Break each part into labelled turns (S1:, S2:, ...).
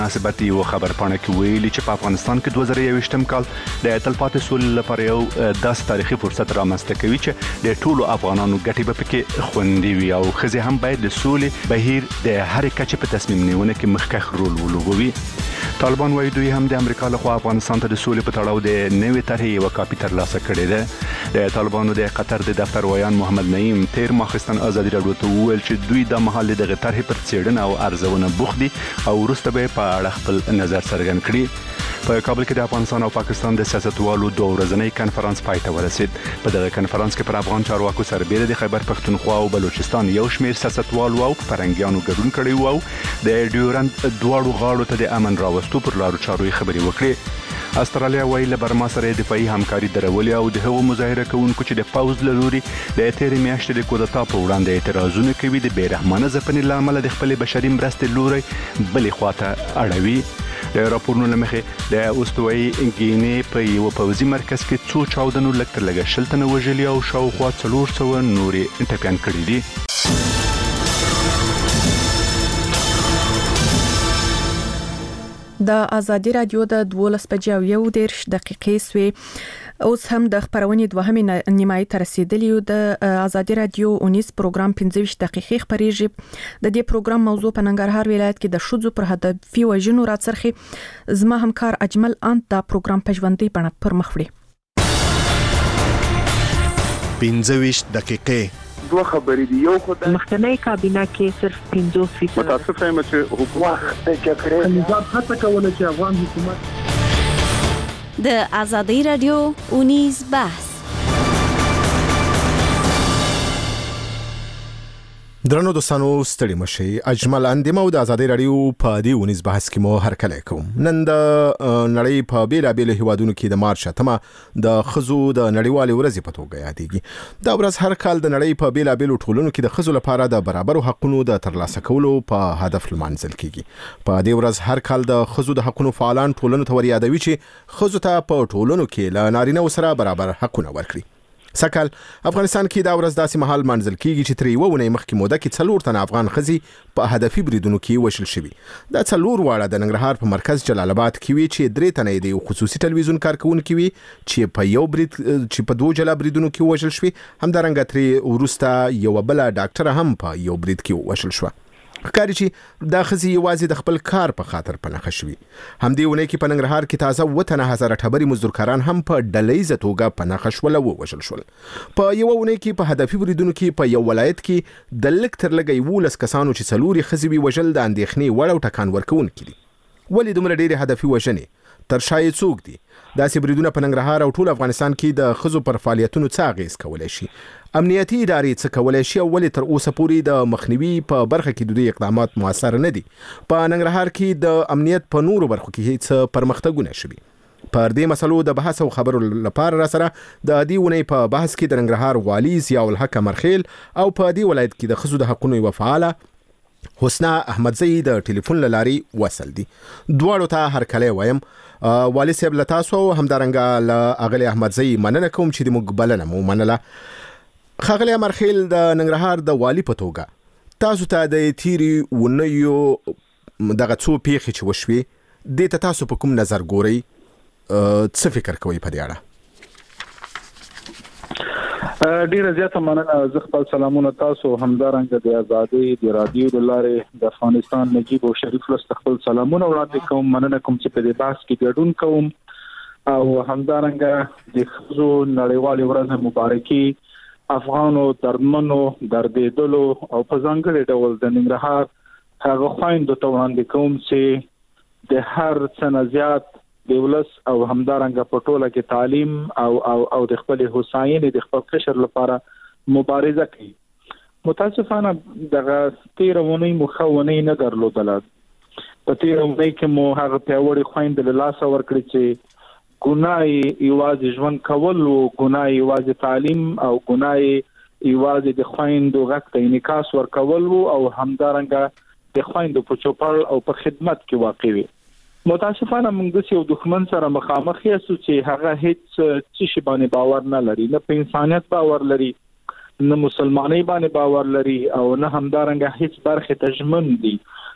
S1: مناسبت یو خبرپاڼه کې ویلي چې په افغانستان کې 2021م کال د تلپاتې سولې لپاره یو داسې تاریخي فرصت رامنځته کوي چې د ټولو افغانانو ګټې به پکې خوندي وي او ښځې هم باید د سولې بهیر د هرې کچې په تصمیم نیونه کې مخکښ رول ولوبوي. طالبان وايي دوی هم د امریکا لخوا افغانستان ته د سولې په تړاو د نوې طرحې یو کاپي ترلاسه کړې ده. د طالبانو د قطر د دفتر ویان محمد نعیم تیر ماخستن ازادي راډیو ته وویل چې دوی د مهال دغه طرحې پر څېړنه او ارزونه بوخت دي او وروسته به په اړه خپل نظر څرګند کړي. په کابل کې د افغانستان او پاکستان د سیاستوالو دوه ورځنی کنفرانس پای ته ورسید. په دغه کنفرانس کې پر افغان چارواکو سربېره د خیبر پښتونخوا او بلوچستان یو شمېر سیاستوالو او فرنګیانو ګډون کړی وو او د ډیورند دواړو غاړو ته د امن راوستو پر لارو چارو خبرې وکړي. استرالیا وايي له برما سره دفاعي همکاري درولې او د هغو مظاهره کوونکو چې د پوز لوري د تیرې میاشتې د کودتا په وړاندې اعتراضونه کوي د بیرحمانه ځپنې له امله د خپل بشري مرستې لوري بلې خواته اړوي. د راپورونو لمخې د استوایي ګینې په یو پوځي مرکز کې څو چاودنو لږ تر لږه 60 تنه وژلي او شاوخوا 400 نورې ټپیان کړي دي.
S2: د ازادي رادیو د 12:01 سوي اوس هم د خبرونې دوهمې نیمایي ته رسیدلی یو. د ازادي رادیو 19 پروګرام 15 دقیقې خبريږي. د دې پروګرام موضوع په ننګرهار ولایت کې د شذو پر هدفي وژنو راڅرخي. زما همکار اجمل انت دا پروګرام په ژوندۍ بڼه پر مخ وړي.
S3: 15 دقیقې
S4: دوه خبرې دي. یو خو د
S5: مخکنی کابینه کې صرف 50%
S4: متاسفه یم چې حکومت د جګړې
S6: نظام هڅه کوله چې افغان حکومت
S7: د ازادي رادیو 19 بحث.
S3: درنو دوستانو ستړي مشي. اجمل اندمو د ازادي رادیو په دې 19 بحث کې مو هرکلی کوم. نن د نړۍ په بیلابېلو هیوادونو کې د مارچ 8 د خزو د نړیوالې ورځې په توګه یادېږي. دا ورځ هر کال د نړۍ په بیلابېلو ټولنو کې د خزو لپاره د برابرو حقونو د ترلاسه کولو په هدف لمانځل کیږي. په دې ورځ هر کال د خزو د حقونو فعالان ټولنو ته وریادوي چې خزو ته په ټولنو کې له نارینه سره برابر حقونه ورکړي. سکهال افغانستان کې دا ورځ داسې مهال منځل کیږي چې تر یو ونې مخکې موده کې 4 تنه افغان ښځې په هدفي بریدونو کې وشل شوي. دا 4 واړه د ننګرهار په مرکز جلال آباد کې وی چې 3 تنه د یو خصوصي ټلویزیون کارکونکو وی چې په یو برید چې په 2 جلا بریدونو کې وشل شوي. همدارنګه تر ورسته یو بل ډاکټر هم په یو برید کې وشل شو. ښکاري چې دا خزي یوازې د خپل کار په خاطر پنهخه شوي. همدې ونې کې په ننګرهار کې تازه 1,000 ټبري مزدورکاران هم په ډلهیزه توګه پنهخه شول او وژل شول. په یو ونې کې په هدفي بریدونو کې په یو ولایت کې د لک تر لګي 12 کسانو چې څلوري خزي وژل د اندېښنې وړ او ټکان ورکوونکي دي. ولې دومره ډېرې هدفي وژنې تر شای څوک دي؟ داسې بریدونه په ننګرهار او ټول افغانستان کې د خزو پر فعالیتونو څه اغیز کولای شي؟ امنیتي ادارې څه کولای شي او ولې تر اوسه پورې د مخنیوي په برخه کې د دوی اقدامات موثر نه دي؟ په ننګرهار کې د امنیت په نورو برخو کې هیڅ پرمختګونه شوي؟ پر دې مسلو د بحث او خبرو لپاره را سره د دې ونې په بحث کې د ننګرهار والی ضیاء الحق مرخیل او په دې ولایت کې د خزو د حقونو یو فعاله حسنا احمدزئی د ټلیفون لاري وصل دي. دواړو ته هرکلی وایم. والی صاحب له تاسو همدارنګه له اغلی احمدزئی مننه کوم چې د موږ بلنه مو منله. ښاغلی مرخیل د ننګرهار د والی په توګه تاسو ته د تیرې ونیو دغه څو پیښې چې وشوي دې ته تاسو په کوم نظر ګورئ؟ څه فکر کوئ په دې اړه؟
S6: ډیره زیاته مننه. زه خپل سلامونه تاسو همدارنګه د ازادي د رادیو د لارې د افغانستان نجیب او شریف له خپل سلامونه وړاندې کوم. مننه کوم چې په دې بحث کې ګډون کوم او همدارنګه د خزو نړیوالې ورځ مبارکي افغانو درمنو دردېدلو او په ځانګړي ډول د ننګرهار هغه خويندو ته وړاندې کوم چې د هر څه زیات د ولس او همدارنګه په ټوله کې تعلیم او د خپل هوساینې د خپل قشر لپاره مبارزه کوي. متاسفانه دغه تیرونی مخاونی نه درلودله. په تیرونی کې مو هغه پیوړی خويند له لاس ورکړي چې ګناي یوازې ژوند کول او ګناي یوازې تعلیم او ګناي یوازې د خويندو غږ ته انعکاس ورکول او همدارنګه د خويندو په چوپړ او په خدمت کې واقع وي. متاسفانه موږ یو دښمن سره مخامخ یو چې هغه هیڅ څه باندې باور نه لري، نه په انسانيت باور لري، نه مسلمانۍ باندې باور لري او نه همدارنګه هیڅ برخه تجمن دي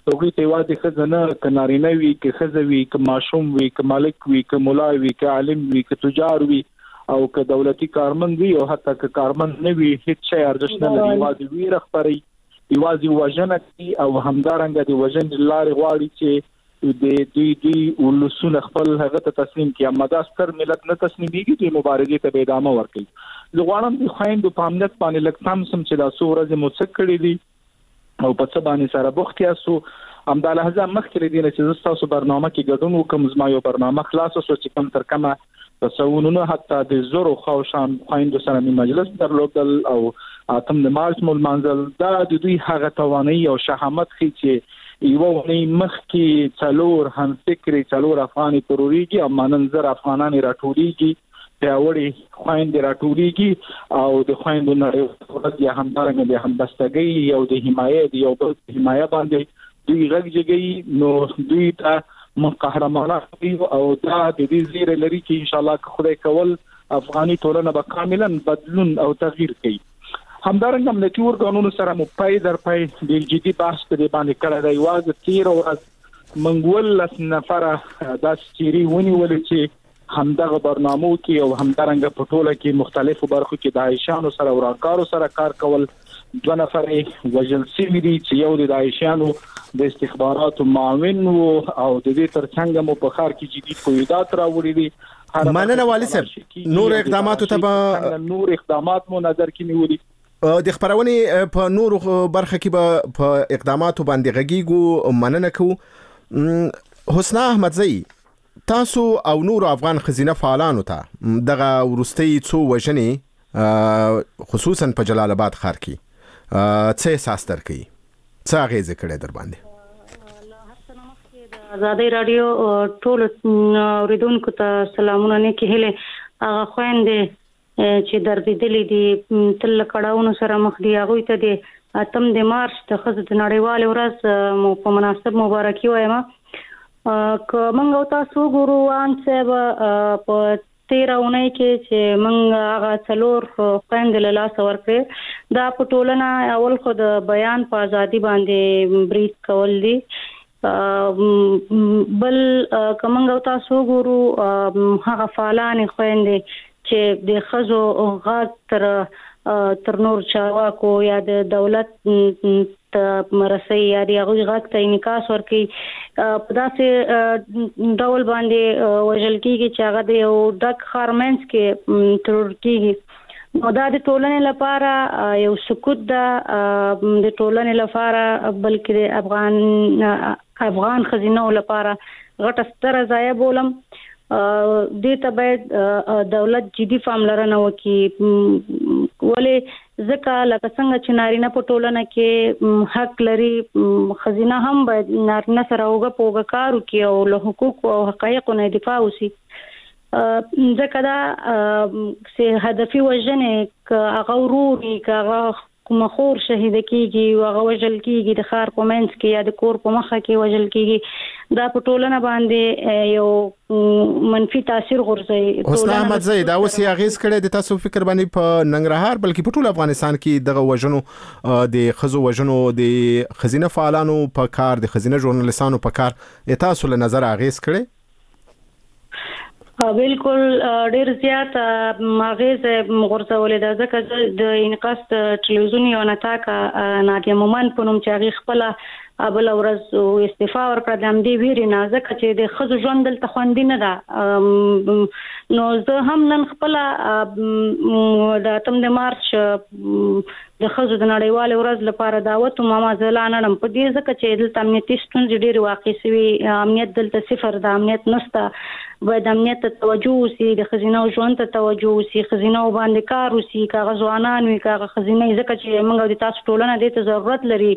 S6: هغوی ته واده خزنه کنارینه وي کې خزوي کې ماشوم وي کې مالک وي کې مولا وي کې عالم وي کې تجار وي او کې دولتي کارمند وي او حتی کې کارمند نه وي هیڅ شی ارزښت نه لري واده وی رخپري یوازې وژنه کوي او همدارنګه د وژن لارې غواړي چې د دوی ولسونه خپل هغه ته تسلیم کړي اما دا ستر ملت نه تسلیمېږي د مبارزې ته به ادامه ورکړي زه غواړم د خويندو په امنیت باندې لږ تام سم چې دا څو ورځې مو څه کړي دي او په څه باندې سره بوخت یاسو همدا لحظه مخکې دي چې تاسو برنامه کې ګډون وکم زما یو برنامه خلاص شو چې کوم تر کومه تاسوونه حتی د زورو خوشان خويندو سره می مجلس درلودل او اتم د مارچ مول منزل دا د دوی هغه توانایي او شهامت خي چې یو ونی مخکې څلور هم فکری څلور افغاني تروريږي او مننظر افغانان راټوليږي پیاوړي خويند راټوليږي او د خويندو نړۍ یا همدارنګه د همبستګۍ او د حمایت یو بل حمایت باندې دوی غږیږي نو دوی ته قهرمانان او دا د دې زیره لري چې ان شاء الله خدای کول افغاني ټولنه به کاملا بدلون او تغییر کوي همدارنګه امنیتي ورګانونو سره مو پای در پای د جدي بحث په باندې کړه دی واز 13 ورځ منګول لس نفر د سچيري ونیول چې همدغه برنامو کې او همدارنګه په ټوله کې مختلفو برخو کې د عایشانو سره او راکارو سره کار کول 2 نفر وژل شوي دي چې یو د عایشانو د استخباراتو معاون او د دې ترڅنګ مو په خار کې جدي قیودات راوړي دي
S3: مننه والي صاحب نور اقدامات ته
S6: نور اقدامات مو نظر کې نیولي
S3: د خبرونې په نور برخه کې به په اقداماتو باندې غږیږو مننه کو حسنا احمدزئی تاسو او نور افغان خزینه فعالانو ته دغه ورستي څو وژنې خصوصا په جلال آباد ښار کې څه احساس درکې څه غیزه کړې در باندې
S8: آزادۍ رادیو ټول اوریدونکو ته سلامونه نه کېله هغه خويندې چې دردېدلې دي تل کډاونو سره مخ دي هغه ته د اتم د مارچ د خزه د نړیوال ورځ مو په مناسب مبارکي وایم که منګ او تاسو ګورو ان څه په 13 اونۍ کې چې منګ هغه څلور خويند له لاس ورکړي دا په ټولنه اول خو د بیان په ازادي باندې بریټ کول دي بل کومنګ او تاسو ګورو هغه فعالان خويندې چې د خزو غاټ تر نور چارواکو یا د دولت مرسي یا د هغه غاټ ته انعکاس ورکړي په داسې ډول باندې وژل کېږي چې هغه د یو ډک خارمنس کې ترور کېږي نو دا د ټولنې لپاره یو سکوت ده د ټولنې لپاره بلکې د افغان خزینو لپاره غټه ستره ضایع بولم دې ته باید دولت جدي پاملرنه وکړي ولې ځکه لکه څنګه چې نارینه په ټولنه کې حق لري خزینه هم باید نارینه سره وګ کار وکړي او له حقوق او حقایقو نه دفاع وکړي ځکه دا چې هدفي وژنې هغه وروري هغه کوم خور شهید کیږي او هغه وژل کیږي د خار په منځ کې یا د کور په مخه کې وژل کیږي دا په ټولنه باندې یو منفي تاثیر غورځي
S3: حسنا احمدزئی دا اوسې اغیز کړي د تاسو فکر باندې په ننګرهار بلکې په ټول افغانستان کې دغه وژنو د خزو وژنو د خزینه فعالانو په کار د خزینه ژورنالیستانو په کار تاسو له نظر اغیز کړي
S8: بالکل ډیر زیات ماغز غورځولې ده ځکه د انعکاس ټلویزیون یو نتاکا نادیه مومن په نوم چې هغه خپل بل ورځ استعفا ورکړه د امدی ویری نه ځکه چې د خزو ژوند دلته خوندې نه ده نو زه هم نن خپل د اتم د مارچ د خزو د نړیوال ورځ لپاره دعوت ماما زلانړم په دې ځکه چې دلته امنیتي ستونزې ډېر واقع شوي امنیت دلته صفر د امنیت نشته باید امنیت ته توجه وسی د خزینه ژوند ته توجه وسی خزینه باندې کار وسی کاغذ ځوانان وی کاغذ خزینه ځکه چې موږ د تاسو ټولنه د ته ضرورت لري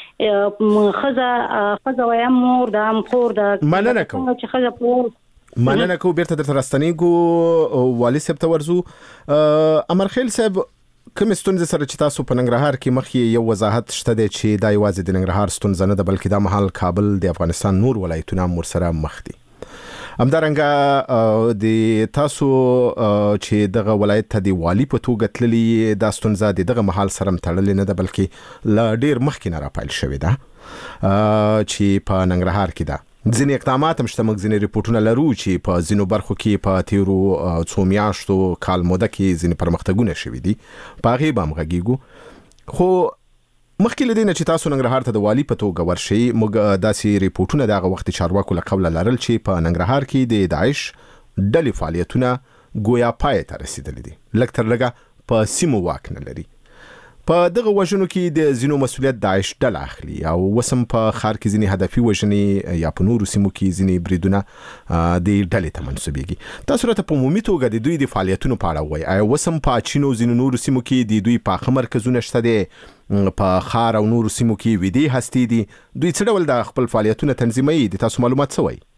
S8: خزه وایم مور د ام خور د
S3: مننه کوم
S8: چې خزه په
S3: مننه کو بیرته در راستنیګو والي صاحب ته ورزو امرخیل صاحب کوم ستونزې سره چې تاسو په ننګرهار کې مخې یو وضاحت شته دی چې دا یوازې د ننګرهار ستونزه نه ده بلکې دا مهال کابل د افغانستان نور ولایتونه هم ورسره مخ دي همدارنګه د تاسو چې دغه ولایت ته د والی په توګه تللی دا ستونزه دغه محل سره تړلې نه ده بلکې لا ډیر مخکې نه راپایل شوې ده چې په ننګرهار کې ده. ځینې اقدامات هم شته، موږ ځینې ریپورتونه لرو چې په ځینو برخو کې په تیرو څو میاشتو کال موده کې ځینې پرمختګونه شوي دي، په هغې به هم غږیږو. خو مخکې له دې نه چې تاسو ننګرهار ته د والي په توګه ورشئ، موږ داسې ریپورتونه د هغه وخت چارواکو له قبله لرل چې په ننګرهار کې د داعش ډلې فعالیتونه ګویا پای ته رسیدلي دي، لږ تر لږه په سیمو واک نه لري. په دغه وژنو کې د ځینو مسؤلیت داعش ډله اخلي او وسم په ښار کې ځینې هدفي وژنې یا په نورو سیمو کې ځینې بریدونه د ډلې ته منسوبېږي. تاسو راته په عمومي توګه د دوی د فعالیتونو په اړه وایئ. آیا وسم په اچینو ځینو نورو سیمو کې د دوی پاخه مرکزونه شته دي، په ښار او نورو سیمو کې ویدې هستې دي، دوی څه ډول د خپل فعالیتونه تنظیموي؟ د تاسو معلومات څه وایي؟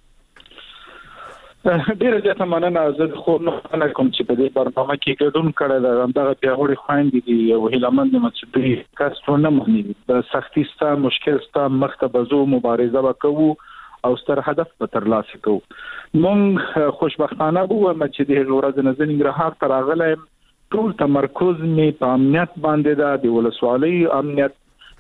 S6: ډیره زیاته مننه. زه خو نه کوم چې په دې برنامه کې ګډون کړی دا همدغه پیاوړي خويندې دي او هیلمن دي چې دوی کارونه مهمي د سختي ستا مشکل ستا مخته بزو مبارزه وکړو او ستر هدف به ترلاسه کوو. مونږ خوشبختانه وو چې د ورځ نه ننګرهار ته راغلی، ټول تمرکز می په امنیت باندې ده، د ولسوالۍ امنیت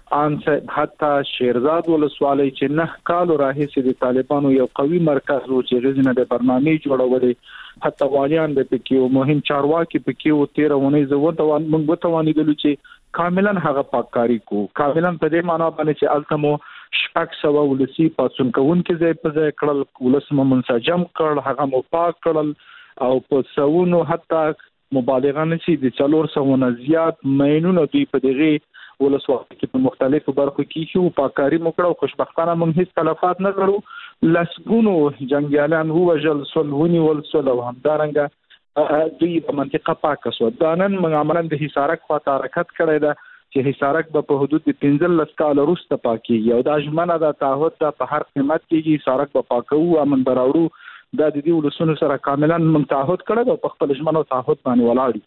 S6: حتی شیرزاد ولسوالۍ چې 9 کال راهیسې د طالبانو یو قوي مرکز و چې غزنه د برنامه جوړولې، حتی والیان د پکې او مهم چارواکي پکې او 13 ونې زوته موږ وتوانیدل چې کاملا هغه پاککاری کو، کاملا په دې معنی باندې چې التمو شپږ سو ولسی پاتون کوون کې ځای په ځای کړل، ولسمه منسجم کړل، هغه مو پاک کړل او په سونو حتی مبالغه نشي د 400 زیات مینونه دوی په دغه ولسواکۍ کې په مختلفو برخو کې شو پاککاری موکړه. خوشبختانه موږ هیڅ تلفات نه لرو، لسګونو جنگیالان وژل سولونی ولسل او همدارنګه دوی په منطقه پاکه سو. دانن موږ عملاً د حصارک خواته حرکت کړی ده چې حصارک په حدود 15 کال وروسته پاکيږي او دا ژمنه د تعهد په هر قیمت کې حصارک په پاکو امن براوړو د دې ولسونو سره کاملا موږ تعهد کړی او په خپل ژمنه تعهد باندې ولاړ.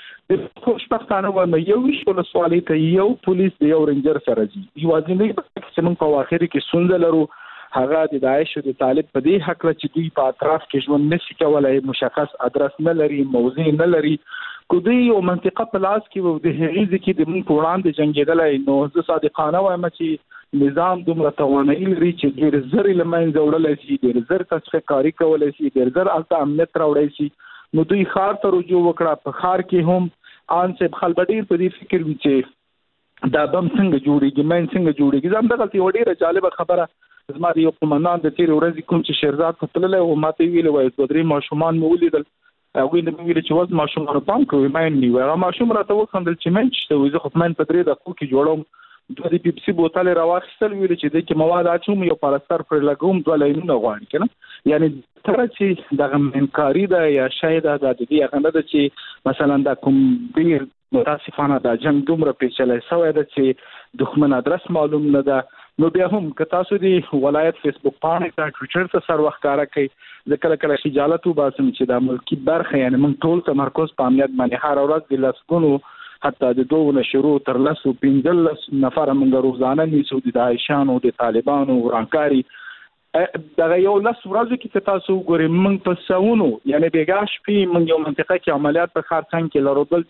S6: خوشبختانه وایم یو ولسوالۍ ته یو پولیس د یو رنجر سره دي، یوازینی چې موږ په واخر کې ستونزه لرو هغه د داعش او د طالب په دې حق چې دوی په اطراف کې ژوند نشي کولای، مشخص ادرس نه لري، موضوع نه لري. کو دوی یو منطقه په لاس کې وو د هغې ځکه د موږ وړاندې جنگیدلای، نو زه صادقانه وایم چې نظام دومره توانایي لري چې ډېر زر لمنځه وړلی شي، ډېر زر تصفیه کاری کولی شي، ډېر زر الته امنیت راوړی شي. نو دوی ښار ته رجوع وکړه، په ښار کې هم ان صاحب خلک ډیر په دې فکر وي چې دا بم څنګه جوړیږي، مین څنګه جوړیږي. زم دغه یو ډیره جالبه خبره زما یو قومندان د تیر ورځې کوم چې شیرزاد ته تللی او ماته ویل وای د درې ماشومان مو ولیدل، هغه نه ویل چې وځ ماشومان پام کوي مین نیو، هغه ماشوم راته وخندل چې مین شته وي، زه خو مین په 3 دقیقو کې جوړوم. د پیپسي بوتل راوخستل ویل چې د کې مواد اچوم یو پلاستر پر لګوم 2 لاینونه غواړي کنه، یعنی تر چې دغه منکاری ده یا شاید د دې هغه نه چې مثلا د کوم ډیر متاسفانه د جنگ دومره پیچلې سوې ده چې دښمن ادرس معلوم نه ده. نو بیا هم که تاسو دی ولایت فیسبوک پاڼې ته ټویټر ته سر وخت کار کوي، ځکه کله خجالت وباسم چې د ملکی برخه یعنی موږ ټول تمرکز په امنیت باندې هر ورځ د لسګونو حتی د 2 نشرو تر 15 نفر موږ روزانه نیسو د داعشانو د طالبانو ورانکاری. دغه یو لس ورځې کې تاسو وګورئ موږ په سونو یعنی بیګا شپې موږ یو منطقه کې عملیات په خار څنګه کې لرودل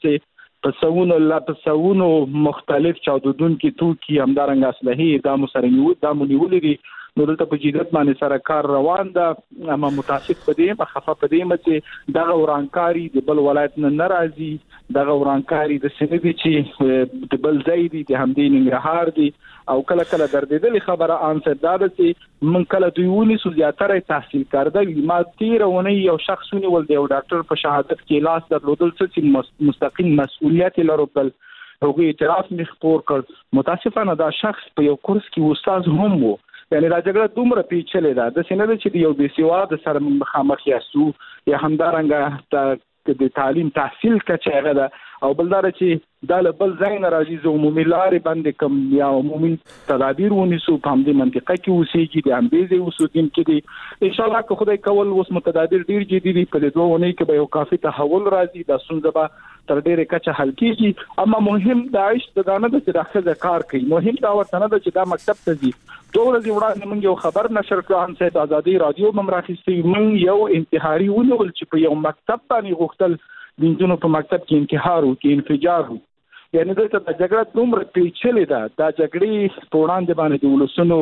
S6: چې په سونو مختلف چاودون کې توکي همدارنګ اسلحې د مسرنیو د مونیولې دي. نو دلته په جديت باندې سره کار روان ده، اما متاسف په دې مخفه په دې چې دغه ورانکاری د بل ولایت نه ناراضي، دغه ورانکاری د سندې چې د بل ځای دي د همدې ننګرهار دي او کله کله دردېدلې خبره ان سردار چې من کله دوی سو زیاتره تحصیل کړل. ما 13 ونې یو شخصونی ول دی او ډاکټر په شهادت کې لاس درلودل چې مستقیم مسؤلیت لرل، هغه اعتراف مخپور کړ. متاسفانه دا شخص په یو کورس کې استاد هم وو، یعنی دا جګړه دومره پیچلې ده د سینې چې یو بي سواد سره مخامخ یاسو یا همدارنګه د تعلیم تحصیل کچې غدا او بلدار چې د بل ځای نه راځي زه عمومي لارې باندې کوم یا عمومي تدابیر ونیسو په همدې منطقه کې اوسېږي د همدې اوسودین کې دي ان شاء الله که خدای کول اوس متدابیر ډیر جدي دي په دوه ونې کې به یو کافي تحول راځي د سنځبا تر ډیره کچه حل کیږي. اما مهم داعش د دانه د داخله کار کوي، مهم دا ورته نه چې دا مکتب ته ځي. دوه ورځې وړاندې موږ یو خبر نشر کړ ان سید ازادي رادیو ممراخستي موږ یو انتحاري ونول چې په یو مکتب باندې غوښتل د انجونو په مکتب کې انتحار او کې انفجار یعنی د جګړه دومره پیچلې ده دا جګړې په وړاندې باندې د ولسونو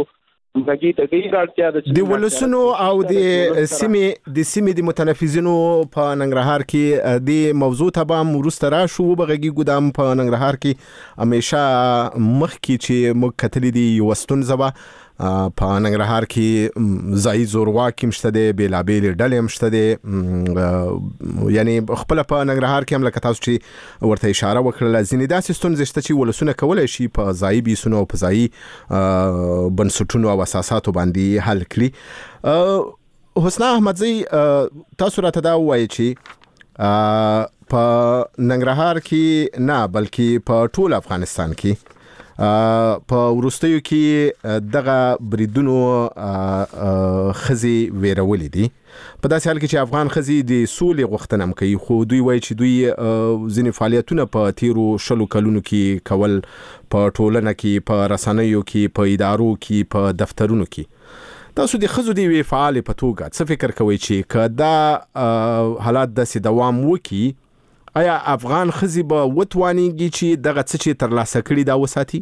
S3: د ولسونو او د سیمې د متنفذینو په ننګرهار کې د موضوع ته به ورسته راشو بغږی ګدام په ننګرهار کې همیشه مخکې چې موږ کتلې دي یو ستونزه په ننګرهار کې ځای زورواکي مشته دي بیلابېل ډلې مشته دي یعنی خپل په ننګرهار کې هم لکه تاسو چې ورته اشاره وکړه ځینې داسې ستونزې شته چې ولسونه کولای شي په ځای بیسونو او په ځای بنسټونو او اساساتو باندې حل کړي. حسنا احمدزی تاسو راته دا وایي چې په ننګرهار کې نه بلکې په ټول افغانستان کې په ورستیو کې دغه بریدونو خزي ویرولې دي په داسې حال کې چې افغان خزي د سولې غوښتنه کوي خو دوی وایي چې دوی ځینې فعالیتونه په تیرو 10 کلونو کې کول په ټولنه کې په رسنیو کې په ادارو کې په دفترونو کې تاسو د خزو دی فعال په توګه څه فکر کوئ چې کدا حالات د دوام وکي آیا افغان خزي به وتوانيږي چې دغه څه چې تر لاسه کړی دا وساتي؟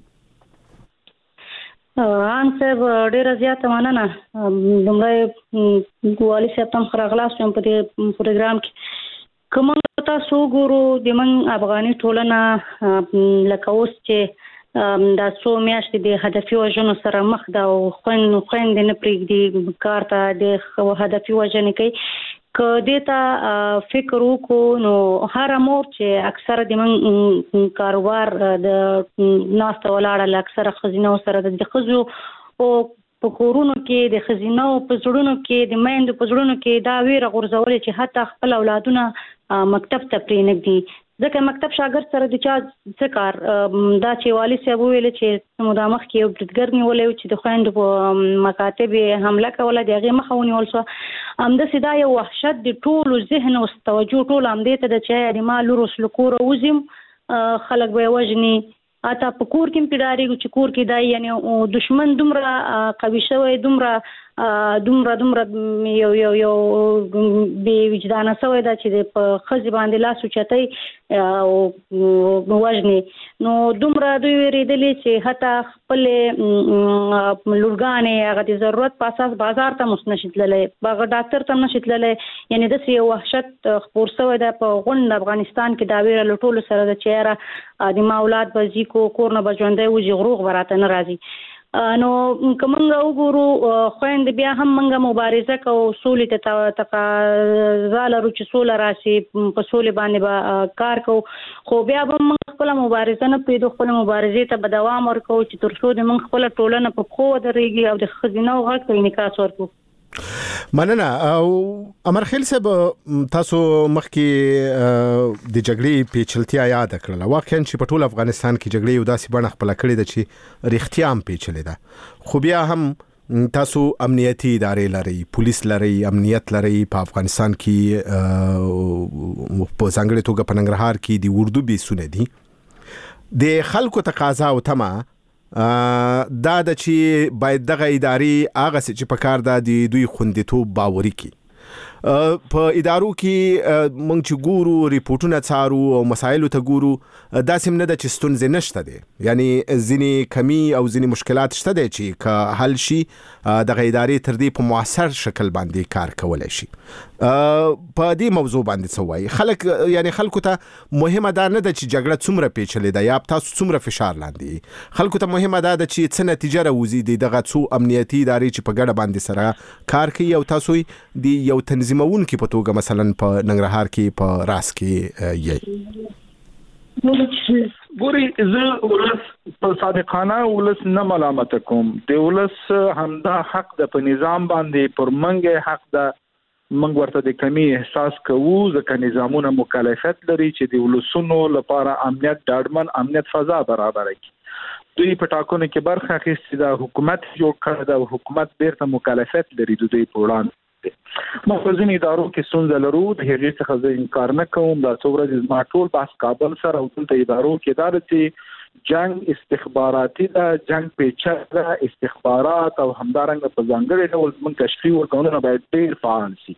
S8: ان صاحب ډیر زیات مننه دومره والي صاحب تم خراغلاس په دې پروګرام کې کوم تاسو ګورو د من افغاني ټولنه لکه اوس چې دا څو میاشتې د هدفي وژنو سره مخ دا او خويند نه پریږدي کار ته د هدفي وژنې کوي که دیتا فکر وکړو نو هر مور چې اکثر د من کاروبار د ناسته ولاړه اکثر خزینه سره د خزو او په کورونو کې د خزینه او په زړونو کې د میندو په زړونو کې دا ویره غورځولې چې حتی خپل اولادونه مکتب ته پرېنږدي ځکه مکتب شاګرد سره د چا څه کار دا چې والي صاحب ویل چې مدامخ کې یو بریدګر نیولې چې د خويندو په مکاتب حمله کوله دغه مخه ونیول شو امده سدا یو وحشت د ټولو ذهن او توجه ټول امده ته د چې د مال روس لکور وزم خلک به وجني اته په کور کې پیډاري چې کور کې دای یعنی دشمن دومره قوي شوی دومره یو به وجدان سوی دا چې په خزي باندې لاس اوچتای او وجني نو دومره دوی ریدلې چې حتی خپل لورګانې هغه د ضرورت په اساس بازار ته مسنشتللې باغ ډاکټر ته مسنشتللې یعنی د سی وحشت خبر سوی دا په غونډ افغانستان کې دا ویره لټول سره د چیرې د ماولاد بزی کو کورنه بجوندې وځي غروغ براته ناراضي نو کومنګ وګورو خويند بیا هم منګه مبارزه کو سولې ته تقاضا لرو چې سول راشي په سولې باندې کار کو خو بیا هم خپل مبارزه نه پیدو خپل مبارزه ته به دوام ورکو چې تر څو د من خپل ټولنه په خو درېږي او د خزینه او غږ کوي نکاح ورکو
S3: مننه او امر خیل صاحب تاسو مخکې د جګړې پیچلتیا یاد کړل واقعا چې په ټول افغانستان کې جګړې یو داسې بڼه خپل کړې ده چې رښتیا هم پیچلې ده خو بیا هم تاسو امنیتي ادارې لري پولیس لري امنیت لري په افغانستان کې په ځانګړي توګه په ننګرهار کې د اردو بیسونه دي د خلکو تقاضا او تمه دا د چې باید دغه ادارې هغه چې په کار د دوی خوندیتوب باوري کی په ادارو کې مونږ چې ګورو ریپورتونه څارو او مسایلو ته ګورو دا سم نه د چې ستونزې نشته دي یعنی ځینې کمی او ځینې مشکلات شته دي چې که حل شي دغه ادارې تر دې په موثر شکل باندې کار کولای شي په دې موضوع باندې څه وایي خلک یعنی خلکو ته مهمه ده نه د چې جګړه څومره پیچلې ده یا تاسو څومره فشار لاندې خلکو ته مهمه ده د چې څه نتیجه راوځي دغه څو امنیتي ادارې چې په ګډه باندې سره کار کوي او تاسو د یو تنظیمون کې په توګه مثلا په ننګرهار کې په راس کې یې
S6: ګوري زه ولس په صادقانه ولس نه ملامت کوم د ولس همدا حق د په نظام باندې پر منګه حق د منګ ورته د کمی احساس کوو ځکه نظامونه مکلفیت لري چې د ولسونو لپاره امنیت ډاډمن امنیت فضا برابر کړي دوی په ټاکنو کې برخه اخیستې ده حکومت جوړ کړی ده حکومت بیرته مکلفیت لري د دوی په وړاندې ما په ځینې ادارو کې ستونزه لرو د هغې څخه زه انکار نه کوم دا څو ورځې زما ټول بحث کابل سره او دلته ادارو کې دا چې جنگ استخباراتي ده جنگ پیچه ده استخبارات او همدارنګه په ځانګړي ډول موږ تشریح ورکوونه باید ډېر فعال شي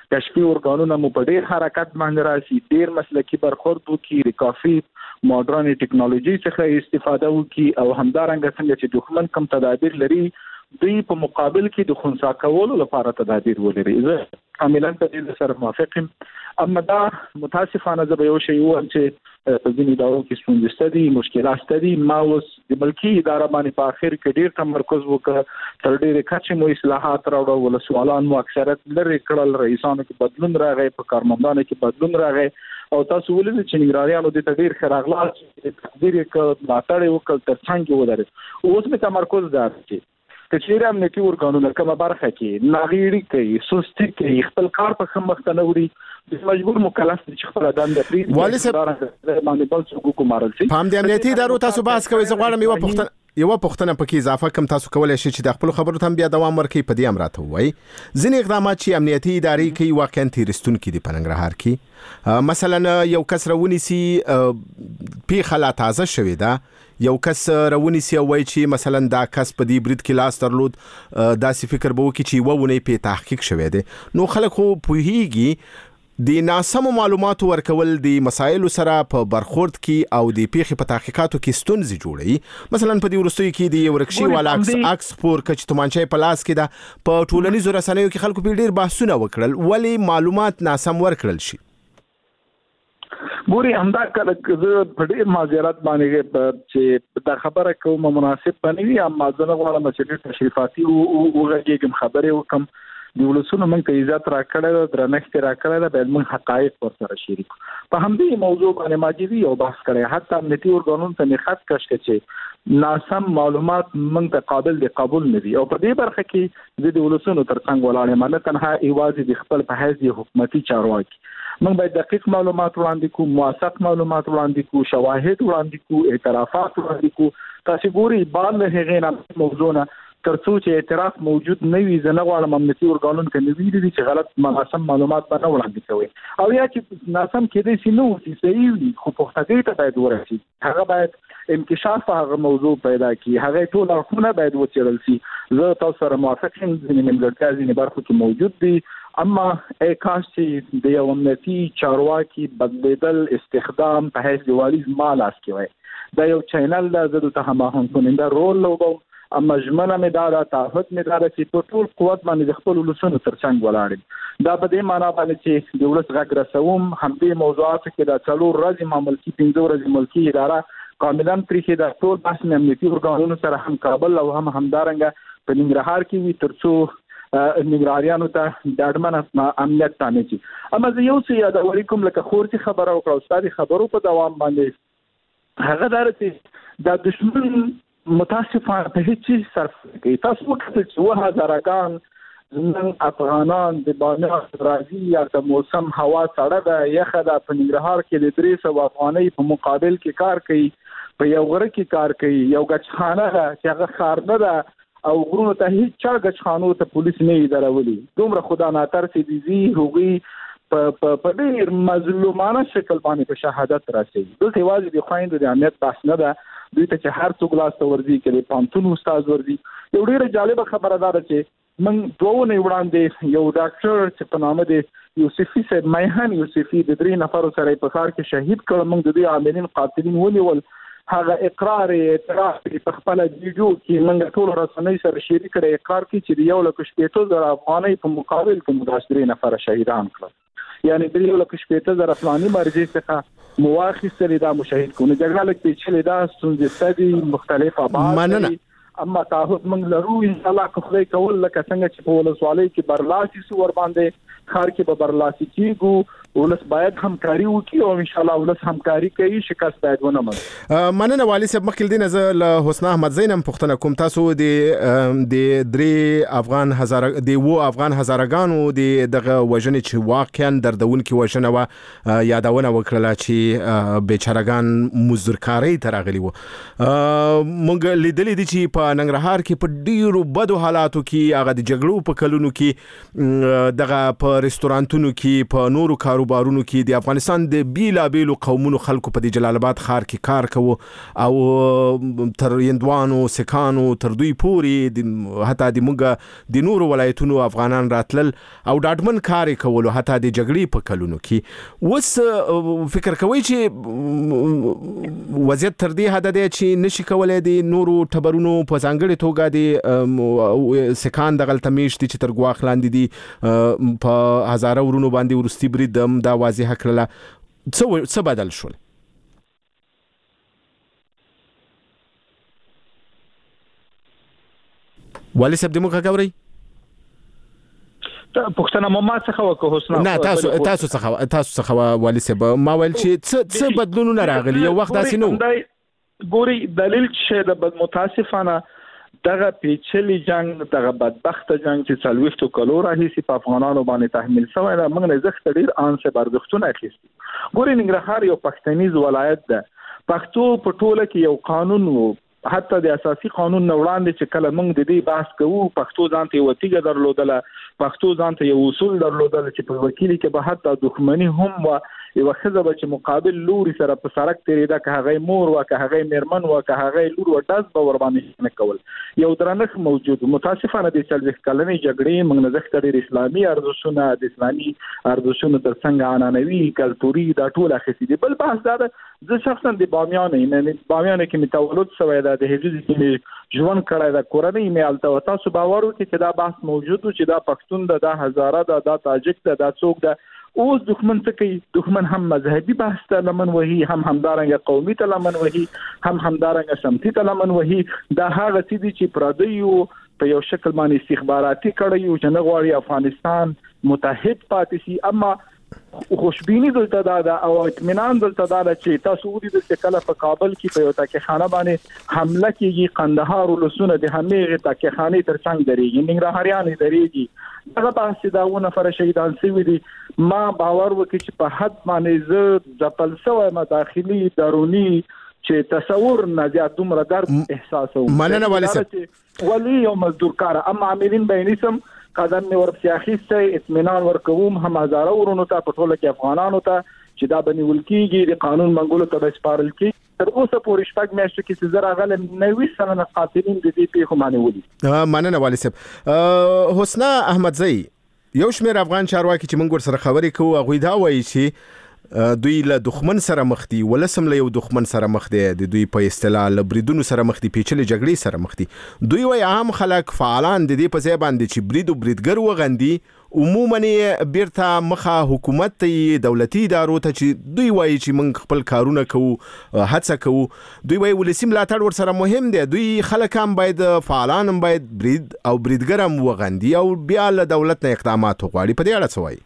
S6: کشفي ارګانونه مو په ډیر حرکت باندې راشي، ډیر مسلکي برخورد وکړي، د کافي ماډرن ټیکنالوژي څخه استفاده وکړي او همدارنګه څنګه چې دښمن کم تدابیر لري دوی په مقابل کې د خنثی کولو لپاره تدابیر ولري. زه کاملا په دې سره موافق یم. اما دا متاسفانه زه به یو شی وایم چې په ځینې ادارو کې ستونزې شته دي، مشکلات شته دي. ما اوس د ملکي اداره باندې په اخر کې ډیر تمرکز وکړ، تر ډیره کچې مو اصلاحات راوړل، ولسوالان مو اکثریت لري کړل، رئیسانو کې بدلون راغی، په کارمندانو کې بدلون راغی او تاسو ولې چې نګرانیانو د تدبیر خراغلاس تقدیر کې ملاتړ وکړ ترڅنګ ودرې. اوس به تمرکز دا چې کچېره امنیتي ورګانونه کومه برخه کې ناغیړي کوي، سستی کوي، خپل کار په خم مخ ته نه وړي، د مجبور مکلف دي چې خپل دنده پرې
S3: والي صاحب
S6: باندې بل څه کومارل شي.
S3: په دې امنیتي ادارو تاسو بحث کوي، زه غواړم یو پوښتنه پکې اضافه کوم. تاسو کولای شئ چې د خپل خبرو ته بیا دوام ورکړئ. په دې امر ته وایي ځینې اقدامات چې امنیتي ادارې کوي واقعا تیرستون کې دي په ننګرهار کې. مثلا یو کس راونیسي پیښه لا تازه شوې ده، یو کس راونیسي او وایي چې مثلا دا کس په دې برید کې لاس درلود، داسې فکر به وکړي چې ونه په تحقیق شوی دی. نو خلک خو پوهیږي د ناسمو معلوماتو ورکول د مسایلو سره په برخورد کې او د پیښې په تحقیقاتو کې ستونزې جوړوي. مثلا په دې وروستیو کې د یو رکشي والا عکس پور کچ تومانچې په لاس کې ده، په ټولنیزو رسنیو کې خلکو په ډیر بحثونه وکړل ولې معلومات ناسم ورکړل شي.
S6: ګوري همدا کله زه په ډیر معذرت باندې چې دا خبره کوم مناسب بنوي، اما زه نه غواړم چې تشریفاتي او غږیږم خبرې وکم. د ولسونو موږ ته عزت راکړل، درنښت راکړل، باید موږ حقایق ورسره شریک په همدې موضوع باندې ماجدي او بحث کړی. حتی امنیتي ورګانونو ته خط کش کړي چې ناسم معلومات موږ ته قابل دي قبول نه دي او په دې برخه کې د ولسونو ترڅنګ ولاړ نه تنها ایوازي د خپل په حیث حکومتي چارواکي موږ باید دقیق معلومات وړاندې کوو، موثق معلومات وړاندې کوو، شواهد وړاندې کوو، اعترافات وړاندې کوو. تاسو ګوري بعد له هغې نه موضوع نه ترڅو چې اعتراف موجود نه وي، زه نه غواړم امنیتي ورګانونو کې نوي دي چې غلط ناسم معلومات به نه وړاندې کوي او یا چې ناسم کېدای شي نو چې صحیح وي خو پوښتنې ته باید ورسي. هغه باید انکشاف هغه موضوع پیدا کړي، هغه ټول اړخونه باید وڅېړل شي. زه تاسو سره موافق یم، ځینې نیمګړتیاوې ځینې برخو کې موجود دي، اما کاش چې د یو امنیتي چارواکي بدلیدل استخدام په حیث د والي زما لاس کې وای. دا یو چینل ده، زه د تهمهن کننده رول لوبوم، اما ژمنه مې دا ده، تعهد مې دا ده چې په ټول قوت باندې د خپل ولسونو ترڅنګ ولاړ یم. دا په دې معنا باندې چې د ولس غږ رسوم. همدې موضوعاتو کې د 4 ورځې ملکي 5 ورځې ملکي اداره کاملا پرې د ټول بحث امنیتي ورګانونو سره هم کابل او هم همدارنګه په ننګرهار کې وي ترڅو نګراریانو ته د اډمن امنیت تامین شي. اما زه یو څه یادوي کوم لکه خورتي خبره وکړه، استاد خبرو په دوام باندې هغه دار چې د دشمن متاسفانه په هیڅ صرف کوي. تاسو وکړئ چې 2000 نن افغانان د باندې راځي یا د موسم هوا سړه ده یخه ده، په ننګرهار کې د 300 افغانۍ په مقابل کې کار کوي، په یو غره کې کار کوي، یو غچخانه ده چې هغه خار نه ده او غرونو ته هیڅ چا غچخانو ته پولیس نه درولي. دومره خدا ناتر سي دي هغوی په ډېر مظلومانه شکل باندې په شهادت راسي. دلته یوازې د خويندو د امنیت بحث نه ده، دوی ته چې هر څوک لاس ته ورځي کې پانتون استاد ورځي. یو ډېر جالب خبره ده چې من دوه نه وړاندې یو ډاکټر چې په نامه دی یوسفي صاحب میهن یوسفي د 3 نفر سره په کار کې شهید کړ. موږ د دې عاملین قاتلین ونیول، هغه اقرار اعتراف په خپل ویډیو کې موږ ټول رسنۍ سره شریک کړی، اقرار کوي چې یو لک 150,000 افغانۍ په مقابل کې موږ 3 نفر شهیدان کړل. یعنی 3 لک 150,000 افغاني مرجع څخه مواخصه لیدا مشاهد کو نه جګړه لکه چې لیدا ستونزې ستدي مختلف ابعاد. اما تعهد موږ لرو ان شاء الله که خدای کول لکه څنګه چې په ولسوالۍ کې برلاسي سور باندې خار کې به برلاسي کیږو، ولس باید همکاري وکړي او ان شاء الله ولس همکاري کوي، شکست باید ونه مني.
S3: مننه والي صاحب. مخکې دین از له حسن احمد زینم پښتنه کوم، تاسو د 3 افغان هزارګانو دغه وژنې چې واقعا دردون کې وژنه و یادونه وکړه چې بیچارهګان مزدورکاري ترغلي وو. موږ لیدلې دي چې په ننګرهار کې په ډیرو بدو حالاتو کې هغه د جګړو په کلونو کې دغه په رستورانتونو کې په نورو کارو کاروبارونو کې د افغانستان د بیلابیلو قومونو خلکو په جلال آباد ښار کې کار کوو او تر هندوانو سکانو تر دوی پورې حتی د موږ د نورو ولایتونو افغانان راتلل او ډاډمن کار کولو حتی د جګړې په کلونو کې. اوس فکر کوي چې وضعیت تر دې حد دی چې نشي کولای د نورو ټبرونو په ځانګړي توګه د سکان د غلطمیشتي چې تر ګواخ لاندې دي په هزاره ورونو باندې ورستي برید دا واضح کړله. څه بدل شول؟ والي صاحب دمو کاوري
S6: پښتنه ما څخه وکړو حسنا
S3: نه تاسو څخه والي صاحب ما ویل چې څه بدلونونه راغلي یو وخت داسې نو
S6: ګوري دلیل چې د بد متاسفانه دغه پیچلي جنگ دغه بدبخت جنگ چې څلويختو کلو راهیسي په افغانانو باندې تحمیل شوی دا موږ نه زخت ډیر انسه بردښتونه اخیستي. ګوري ننګرهار یو پښتنیز ولایت ده. پښتو په ټوله کې یو قانون وو حتی د اساسي قانون وړاندې چې کله موږ د دې بحث کوو پښتو ځان ته وتیګه درلودله پښتو ځان ته یو اصول درلودل چې په وکیلی کې به حتی دښمنی هم و یو خزه به چې مقابل لوري سره په سرک تیریدا که هغه مور و که هغه میرمن و که هغه لور و داس به ور باندې نه کول یو درنښ موجود. متاسفانه د څلويخ کلنې جګړې موږ نه زخت ډېر اسلامي ارزښتونه د اسلامي ارزښتونه ترڅنګ عنعنوي کلتوري دا ټول اخیستي دي. بل بحث دا زه شخصا د بامیان کې می تولد شوی دا د هجري کې ژوند کړی دا کورنۍ می الته تاسو باور وکړئ چې دا بحث موجود چې دا پښتون دا هزاره دا تاجک دا څوک دا اوس دښمن څه کوي؟ دښمن هم مذهبي بحث ته لمن وهي هم همدارنګه قومي ته لمن وهي هم همدارنګه سمتي ته لمن وهي. دا هغه څه دي چې پردیو په یو شکل باندې استخباراتي کړي چې نه غواړي افغانستان متحد پاتې شي. اما خوشبینی دلته دا او اطمینان دلته دا چې تاسو ودی د کله په کابل کې په یو تاکي خانه باندې حمله کیږي قندهار ولسونه د همېغه تاکي خانه ترڅنګ درېږي ننګرهاریان درېږي دغه بحث داونه فر شهیدان سوي دي. ما باور وکړي چې په حد باندې زه ځپل شوی مداخلي درونی چې تصور نه زیات دومره درد احساسوم.
S3: مننه والي صاحب.
S6: ولی یو مزدور کار اما عاملین بینیسم قدم می ورپسې اخیسته اطمینان ورکوم هم هزاره ورونو ته په ټوله کې افغانانو ته چې دا بنول کیږي د قانون منګولو ته سپارل کیږي. تر اوسه پورې شپږ میاشتې کې چې زرا غل 90 سنه قاتلین د دې په خمانه ولي.
S3: مننه والي صاحب. حسنا احمدزئی یو شمېر افغان چارواکي چې موږ سره خبرې کوو هغه دا وایي چې دوی له دښمن سره مخ دي ولسم له یو دښمن سره مخ دي د دوی په اصطلاح له بریدونو سره مخ دي پیچلې جګړې سره مخ دي. دوی وايي عام خلک فعالان د دې په ځای باندې چې برید او بریدګر وغندي عموما بیرته مخه حکومت ته دولتي ادارو ته چې دوی وايي چې موږ خپل کارونه کوو هڅه کوو. دوی وايي ولسی ملاتړ ور سره مهم دی. دوی خلک هم باید فعالان هم باید برید او بریدګر هم وغندي او بیا له دولت نه اقدامات وغواړي. په دې اړه څه وایي؟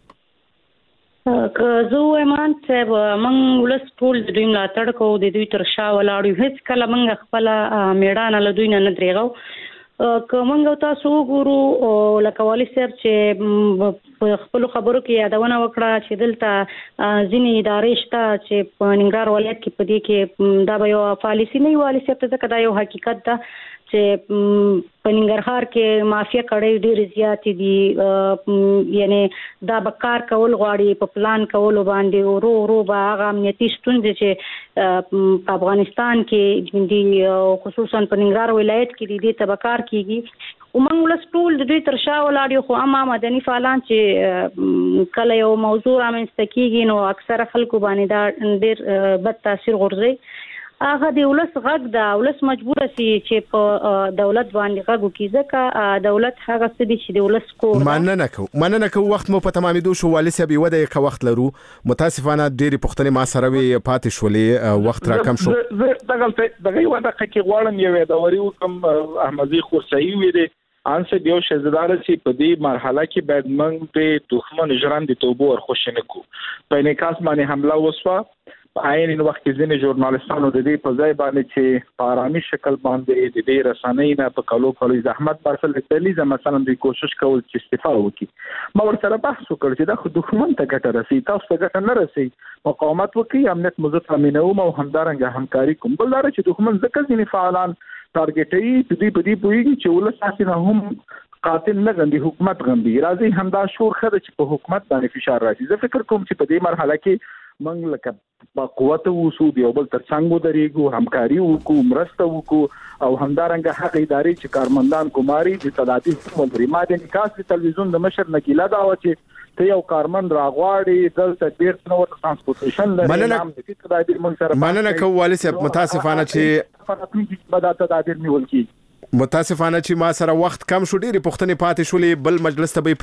S8: که زه وایم چې موږ ولس ټول د دوی ملاتړ کوو د دوی تر شا ولاړو هیڅ کله موږ خپل میړانه له دوی نه درېغو. که موږ تاسو وګورو لکه والي صاحب چې خپل خبرو کې یادونه وکړه چې دلته ځینې ادارې شته چې په ننګرهار ولایت کې په دې کې دا به یو پالیسي نه والي صاحب ته ځکه دا یو حقیقت ده چې په ننګرهار کې مافیا کړي ډېر زیات دي یعنی دا بکار کول غواړي په پلان کول باندې ورو به هغه امنیتي ستونزې چې په افغانستان کې دي خصوصا په ننګرهار ولایت کې دي تبکار کیږي. ومنګ ولس ټول د دوی تر شا ولاړ خو اما مدني فعالان چې کله یو موضوع رامنځته کیږي نو اکثره خلکو باندې دا ډېر بد تاثیر غورځي. هغه د ولس غږ دا ولس مجبور سي چې په دولت باندې غږ وکړي ځکه دولت هغه څه دي چې د ولس کور
S3: مننه کو وخت مو په تمامېدو شو والي صاحب یو د وخت لرو متاسفانه ډېری پښتني ما سره وي پاتې شولې وخت را کم شو.
S6: دغه یو دقیقه کې غواړم یو د وری وکم احمدزي خورسي وي دي انسه دیو شزدار چې په دې مرحله کې باید موږ د دښمن ژوند د توبو ورخښنه کو په نکاس باندې حمله وسوه. په عین وخت کې ځینې ژورنالستانو د دې په ځای باندې چې په آرامي شکل باندې د دې رسنۍ نه په کلو زحمت برسل دلیزه مثلا د کوشش کول چې استعفا وکړي. ما ورسره بحث وکړ چې دا خو دښمن ته ګټه رسي تاسو ته ګټه نه رسي. مقاومت وکړي امنیت مزه تامینوم او همدارنګه همکاري کوم. بل دا چې دښمن ځکه ځینې فعالان ټارګټي د دې په دې پوېږي چې ولس اساسي نه هم قاتل نه غندي حکومت غندي راځي همدا شور خده چې په حکومت باندې فشار راشي. زه فکر کوم چې په دې مرحله کې موږ لکه په قوت وسو دی او بل ترڅنګ ودرېګو همکاري وکړو مرسته وکړو او همدارنګه هغه ادارې چې کارمندان کوماري د تدابیر ملري ماده نکاس د تلویزیون د مشر نکیلا دا و چې ته یو کارمند راغواړي دلته ډیر نو ترانسپورټیشن لري
S3: مننه کوم والي صاحب متاسفانه چې
S6: بدا تدابیر نیول کی
S3: متاسفانه چې ما سره وخت کم شو ډیره پښتنې پاتې شولې بل مجلس ته